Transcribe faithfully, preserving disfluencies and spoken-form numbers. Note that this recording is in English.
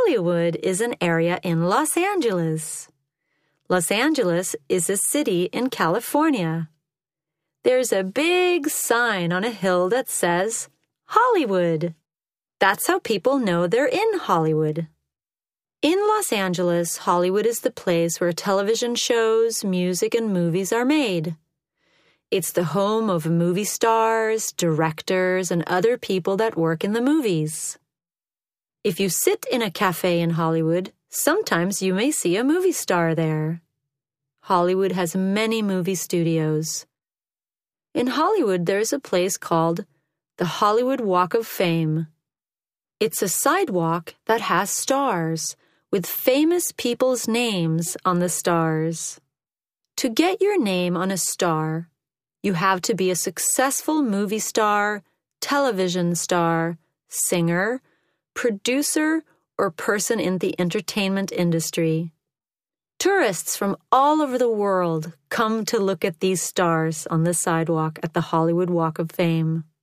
Hollywood is an area in Los Angeles. Los Angeles is a city in California. There's a big sign on a hill that says Hollywood. That's how people know they're in Hollywood. In Los Angeles, Hollywood is the place where television shows, music, and movies are made. It's the home of movie stars, directors, and other people that work in the movies. If you sit in a cafe in Hollywood, sometimes you may see a movie star there. Hollywood has many movie studios. In Hollywood, there's a place called the Hollywood Walk of Fame. It's a sidewalk that has stars, with famous people's names on the stars. To get your name on a star, you have to be a successful movie star, television star, singer, producer, or person in the entertainment industry. Tourists from all over the world come to look at these stars on the sidewalk at the Hollywood Walk of Fame.